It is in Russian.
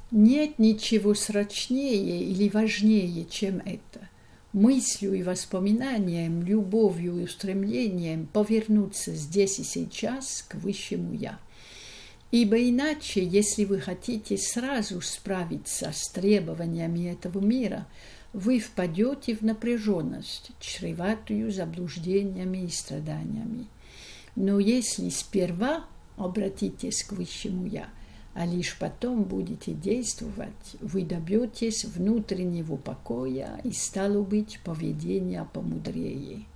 Нет ничего срочнее или важнее, чем это. Мыслью и воспоминанием, любовью и устремлением повернуться здесь и сейчас к высшему «Я». Ибо иначе, если вы хотите сразу справиться с требованиями этого мира, вы впадете в напряженность, чреватую заблуждениями и страданиями. Но если сперва обратитесь к высшему «Я», а лишь потом будете действовать, вы добьетесь внутреннего покоя и, стало быть, поведения помудрее.